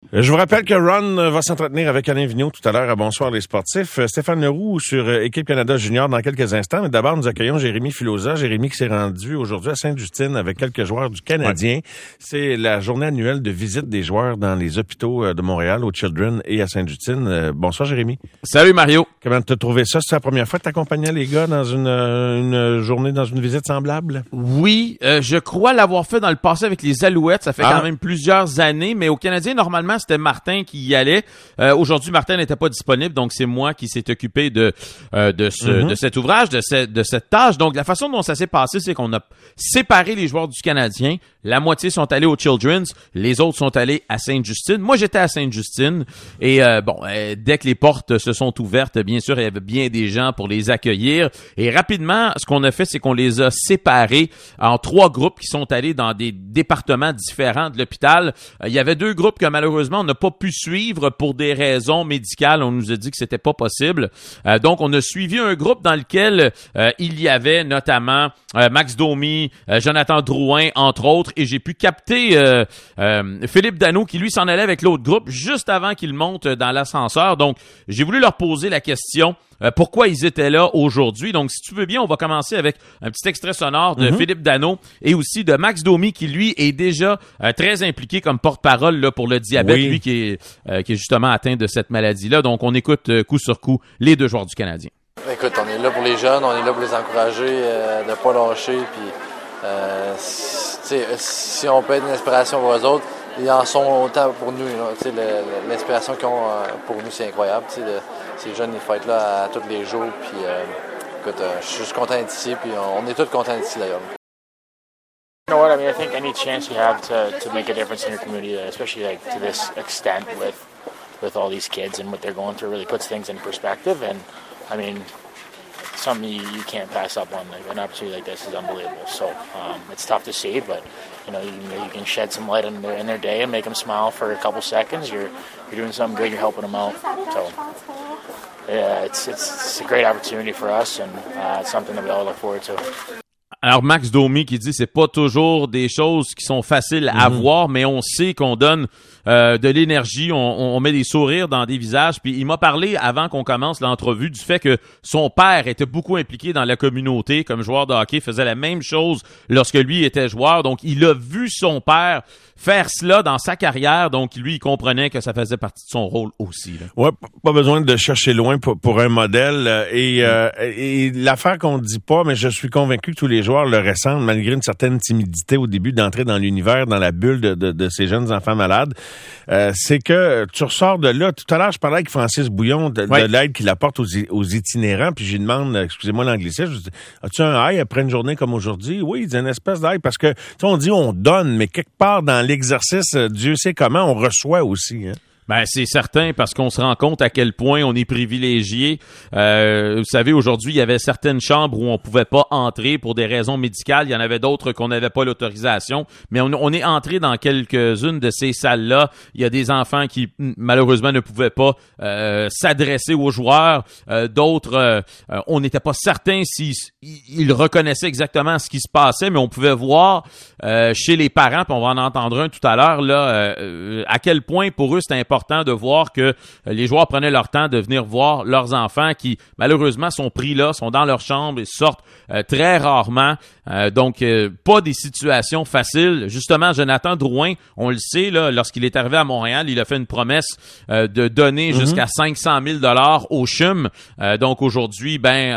Je vous rappelle que Ron va s'entretenir avec Alain Vigneault tout à l'heure à Bonsoir les sportifs. Stéphane Leroux sur Équipe Canada Junior dans quelques instants. Mais d'abord, nous accueillons Jérémy Filosa. Jérémy qui s'est rendu aujourd'hui à Sainte-Justine avec quelques joueurs du Canadien. Ouais. C'est la journée annuelle de visite des joueurs dans les hôpitaux de Montréal, au Children et à Sainte-Justine. Bonsoir Jérémy. Salut Mario. Comment t'as trouvé ça? C'est la première fois que t'accompagnais les gars dans une journée, dans une visite semblable? Oui, je crois l'avoir fait dans le passé avec les Alouettes. Ça fait quand même plusieurs années, mais au Canadien, normalement, c'était Martin qui y allait. Aujourd'hui, Martin n'était pas disponible, donc c'est moi qui s'est occupé de cet ouvrage, de cette tâche. Donc, la façon dont ça s'est passé, c'est qu'on a séparé les joueurs du Canadien. La moitié sont allés au Children's, les autres sont allés à Sainte-Justine. Moi, j'étais à Sainte-Justine et dès que les portes se sont ouvertes, bien sûr, il y avait bien des gens pour les accueillir. Et rapidement, ce qu'on a fait, c'est qu'on les a séparés en 3 groupes qui sont allés dans des départements différents de l'hôpital. Il y avait 2 groupes que malheureusement, on n'a pas pu suivre pour des raisons médicales. On nous a dit que c'était pas possible. Donc, on a suivi un groupe dans lequel il y avait notamment Max Domi, Jonathan Drouin, entre autres, et j'ai pu capter Philippe Danault qui, lui, s'en allait avec l'autre groupe juste avant qu'il monte dans l'ascenseur. Donc, j'ai voulu leur poser la question pourquoi ils étaient là aujourd'hui. Donc, si tu veux bien, on va commencer avec un petit extrait sonore de Philippe Danault et aussi de Max Domi qui, lui, est déjà très impliqué comme porte-parole là, pour le diabète, lui qui est justement atteint de cette maladie-là. Donc, on écoute coup sur coup les 2 joueurs du Canadien. Écoute, on est là pour les jeunes, on est là pour les encourager, de ne pas lâcher. Puis, si on peut être une inspiration pour eux autres, ils en sont autant pour nous. L'inspiration qu'ils ont pour nous, c'est incroyable. Ces jeunes, ils fightent là à tous les jours. Puis, écoute, je suis juste content d'être ici. Puis, on est tous contents d'être ici d'ailleurs. You know what? I mean, I think any chance you have to make a difference in your community, especially like to this extent with all these kids and what they're going through, really puts things in perspective. And I mean, something you can't pass up on. Like, an opportunity like this is unbelievable. So it's tough to see, but you know, you can shed some light in their day and make them smile for a couple seconds. You're doing something good. You're helping them out. So yeah, it's a great opportunity for us, and it's something that we all look forward to. Alors, Max Domi qui dit c'est pas toujours des choses qui sont faciles à voir, mais on sait qu'on donne de l'énergie, on met des sourires dans des visages. Puis il m'a parlé avant qu'on commence l'entrevue du fait que son père était beaucoup impliqué dans la communauté comme joueur de hockey, faisait la même chose lorsque lui était joueur. Donc, il a vu son père faire cela dans sa carrière. Donc, lui, il comprenait que ça faisait partie de son rôle aussi. Là. Ouais, pas besoin de chercher loin pour un modèle. Et l'affaire qu'on ne dit pas, mais je suis convaincu que tous les joueurs le ressentent, malgré une certaine timidité au début d'entrer dans l'univers, dans la bulle de ces jeunes enfants malades. C'est que tu ressors de là. Tout à l'heure, je parlais avec Francis Bouillon de l'aide qu'il apporte aux itinérants, puis je lui demande, excusez-moi l'anglicisme, je dis, as-tu un high après une journée comme aujourd'hui? Oui, il dit une espèce d'high, parce que, tu sais, on dit on donne, mais quelque part dans l'exercice, Dieu sait comment, on reçoit aussi, hein. Ben, c'est certain, parce qu'on se rend compte à quel point on est privilégié. Vous savez, aujourd'hui, il y avait certaines chambres où on pouvait pas entrer pour des raisons médicales. Il y en avait d'autres qu'on n'avait pas l'autorisation. Mais on est entré dans quelques-unes de ces salles-là. Il y a des enfants qui, malheureusement, ne pouvaient pas s'adresser aux joueurs. D'autres, on n'était pas certain s'ils reconnaissaient exactement ce qui se passait, mais on pouvait voir chez les parents, puis on va en entendre un tout à l'heure, là, à quel point pour eux, c'était important de voir que les joueurs prenaient leur temps de venir voir leurs enfants qui, malheureusement, sont pris là, sont dans leur chambre et sortent très rarement. Donc, pas des situations faciles. Justement, Jonathan Drouin, on le sait, là, lorsqu'il est arrivé à Montréal, il a fait une promesse de donner jusqu'à 500 000 $ au CHUM. Donc, aujourd'hui,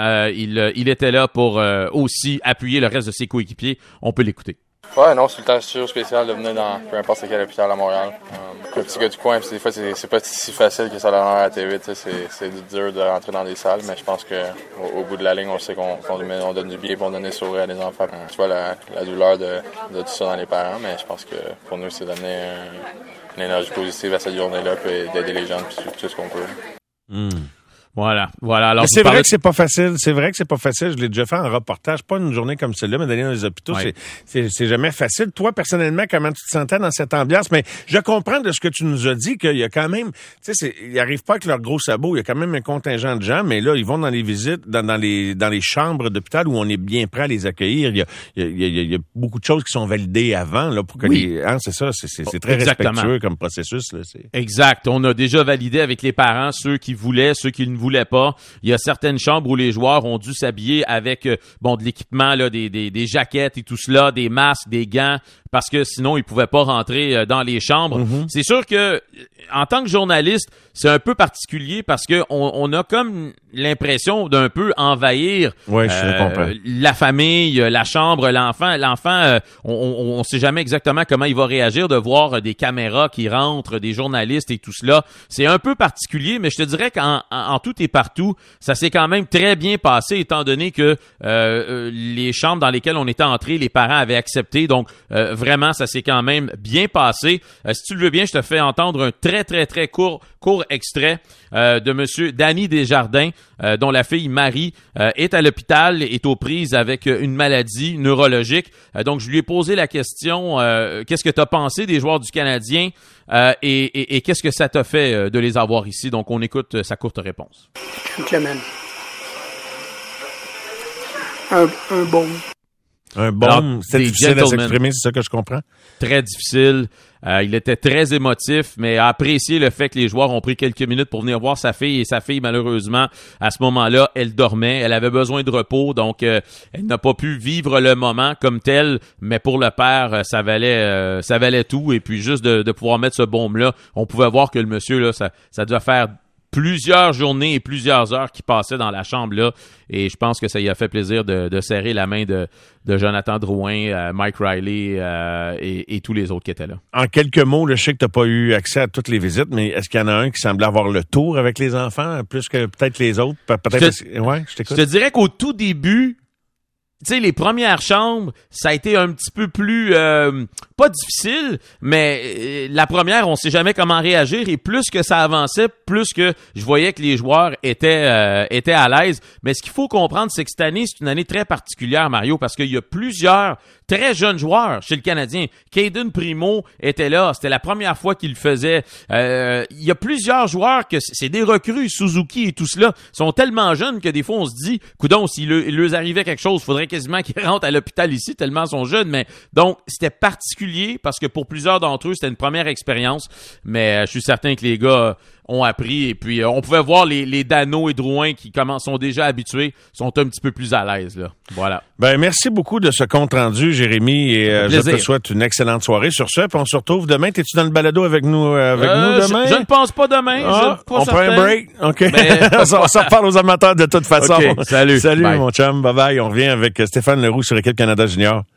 il était là pour aussi appuyer le reste de ses coéquipiers. On peut l'écouter. Ouais, non, c'est tout le temps toujours spécial de venir dans peu importe quel hôpital à Montréal. Le petit gars du coin, des fois, c'est pas si facile que ça a l'air à la TV. C'est dur de rentrer dans des salles, mais je pense qu'au bout de la ligne, on sait qu'on donne du bien pour donner le sourire à des enfants. Tu vois la douleur de tout ça dans les parents, mais je pense que pour nous, c'est donner une énergie positive à cette journée-là, puis d'aider les gens, puis tout ce qu'on peut. Voilà. Alors, c'est vrai que c'est pas facile. C'est vrai que c'est pas facile. Je l'ai déjà fait en reportage. Pas une journée comme celle-là, mais d'aller dans les hôpitaux, c'est jamais facile. Toi, personnellement, comment tu te sentais dans cette ambiance? Mais je comprends de ce que tu nous as dit qu'il y a quand même, tu sais, ils arrivent pas avec leurs gros sabots. Il y a quand même un contingent de gens, mais là, ils vont dans les visites, dans les chambres d'hôpital où on est bien prêt à les accueillir. Il y a beaucoup de choses qui sont validées avant, là, pour que c'est ça. C'est très respectueux comme processus, là. Exact. On a déjà validé avec les parents ceux qui voulaient, ceux qui ne voulaient pas. Il y a certaines chambres où les joueurs ont dû s'habiller avec de l'équipement, là, des jaquettes et tout cela, des masques, des gants, parce que sinon ils pouvaient pas rentrer dans les chambres. Mm-hmm. C'est sûr que en tant que journaliste, c'est un peu particulier parce que on a comme l'impression d'un peu envahir la famille, la chambre, l'enfant. L'enfant, on sait jamais exactement comment il va réagir de voir des caméras qui rentrent, des journalistes et tout cela. C'est un peu particulier, mais je te dirais qu'en tout et partout, ça s'est quand même très bien passé étant donné que les chambres dans lesquelles on était entrés, les parents avaient accepté. Donc, vraiment, ça s'est quand même bien passé. Si tu le veux bien, je te fais entendre un très, très, très court extrait de monsieur Danny Desjardins, dont la fille Marie est à l'hôpital, est aux prises avec une maladie neurologique. Donc, je lui ai posé la question, qu'est-ce que tu as pensé des joueurs du Canadien et qu'est-ce que ça t'a fait de les avoir ici? Donc, on écoute sa courte réponse. Gentleman. Un bon. Un bon, c'est difficile à s'exprimer, c'est ça que je comprends? Très difficile. Il était très émotif, mais a apprécié le fait que les joueurs ont pris quelques minutes pour venir voir sa fille. Et sa fille, malheureusement, à ce moment-là, elle dormait. Elle avait besoin de repos, donc elle n'a pas pu vivre le moment comme tel. Mais pour le père, ça valait tout. Et puis juste de pouvoir mettre ce baume-là, on pouvait voir que le monsieur, là, ça devait faire plusieurs journées et plusieurs heures qui passaient dans la chambre là, et je pense que ça y a fait plaisir de serrer la main de Jonathan Drouin, Mike Riley et tous les autres qui étaient là. En quelques mots, je sais que tu n'as pas eu accès à toutes les visites, mais est-ce qu'il y en a un qui semblait avoir le tour avec les enfants, plus que peut-être les autres? Je t'écoute. Je te dirais qu'au tout début, tu sais, les premières chambres, ça a été un petit peu plus, pas difficile, mais la première, on sait jamais comment réagir, et plus que ça avançait, plus que je voyais que les joueurs étaient à l'aise. Mais ce qu'il faut comprendre, c'est que cette année, c'est une année très particulière, Mario, parce qu'il y a plusieurs très jeunes joueurs chez le Canadien. Caden Primo était là, c'était la première fois qu'il le faisait. Il y a plusieurs joueurs que c'est des recrues, Suzuki et tout cela, sont tellement jeunes que des fois on se dit, coudonc, s'il leur arrivait quelque chose, faudrait quasiment qu'ils rentrent à l'hôpital ici tellement ils sont jeunes. Mais donc c'était particulier parce que pour plusieurs d'entre eux c'était une première expérience, mais je suis certain que les gars ont appris, et puis on pouvait voir les Dano et Drouin qui sont déjà habitués, sont un petit peu plus à l'aise là. Voilà. Ben merci beaucoup de ce compte rendu, Jérémy, et je te souhaite une excellente soirée. Sur ce, puis on se retrouve demain. T'es-tu dans le balado avec nous demain? Je ne pense pas demain. On prend un break. OK. Mais... on se reparle aux amateurs de toute façon. Okay, salut. Salut bye. Mon chum. Bye bye. On revient avec Stéphane Leroux sur Équipe Canada Junior.